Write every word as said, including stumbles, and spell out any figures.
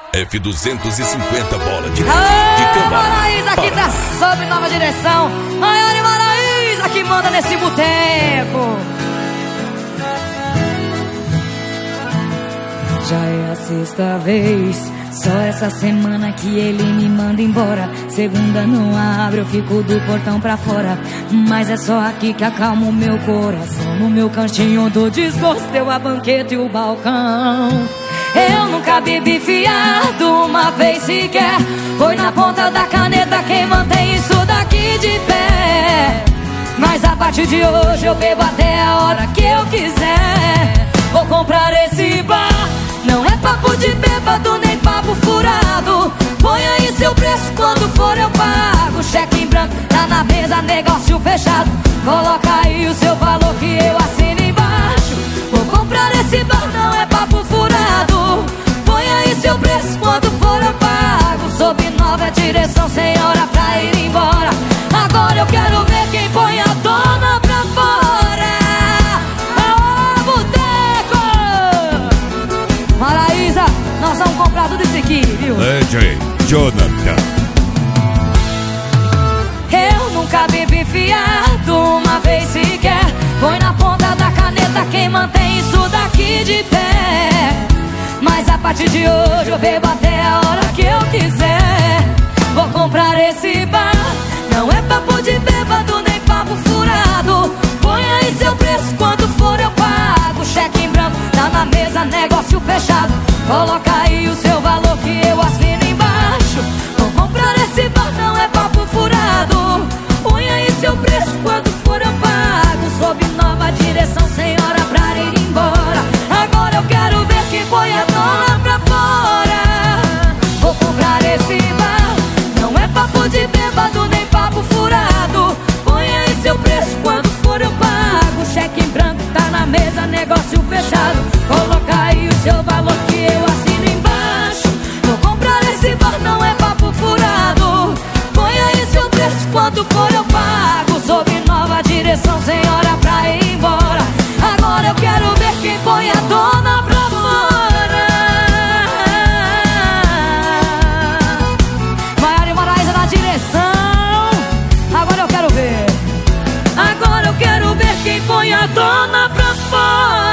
F duzentos e cinquenta bola de Aê, Maraísa aqui tá sob nova direção. Maior Maraísa que manda nesse boteco. Já é a sexta vez, só essa semana que ele me manda embora. Segunda não abre, eu fico do portão pra fora. Mas é só aqui que acalma o meu coração. No meu cantinho do desgosto, eu a banqueta e o balcão. Eu nunca bebi fiado uma vez sequer. Foi na ponta da caneta quem mantém isso daqui de pé. Mas a partir de hoje eu bebo até a hora que eu quiser. Vou comprar esse bar. Não é papo de bêbado nem papo furado. Põe aí seu preço, quando for eu pago. Cheque em branco, tá na mesa, negócio fechado. Coloca aí o seu valor que eu assino embaixo. Vou comprar esse bar, não é papo furado. Põe aí seu preço, quando for eu pago. Sob nova direção, sem hora pra ir embora. Agora eu quero ver quem põe a dona pra fora. Aô, boteco! Maraísa, nós vamos comprar tudo isso aqui, viu? D J Jonathan. Eu nunca bebi fiado uma vez sequer. Põe na ponta da caneta quem mantém isso daqui de pé. Mas a partir de hoje eu bebo até a hora que eu quiser. Vou comprar esse bar. Não é papo de bêbado nem papo furado. Põe aí seu preço, quando for eu pago. Cheque em branco, tá na mesa, negócio fechado. Coloca aí o seu valor que eu assino embaixo. Vou comprar esse bar, não é papo furado. Põe aí seu preço, quando for eu pago. Sob nova direção, sem hora pra ir embora. Agora eu quero ver quem põe a dona pra fora. Vou comprar esse bar. Não é papo de bêbado nem papo furado. Põe aí seu preço, quando for eu pago. Cheque em branco, tá na mesa, negócio fechado. Coloca aí o seu valor que eu assino embaixo. Vou comprar esse bar, não é papo furado. Põe aí seu preço, quando for eu pago. Sob nova direção, sem hora pra ir embora. Agora eu quero ver quem põe a dona pra fora. Maiara e Maraísa na direção. Agora eu quero ver. Agora eu quero ver quem põe a dona pra fora.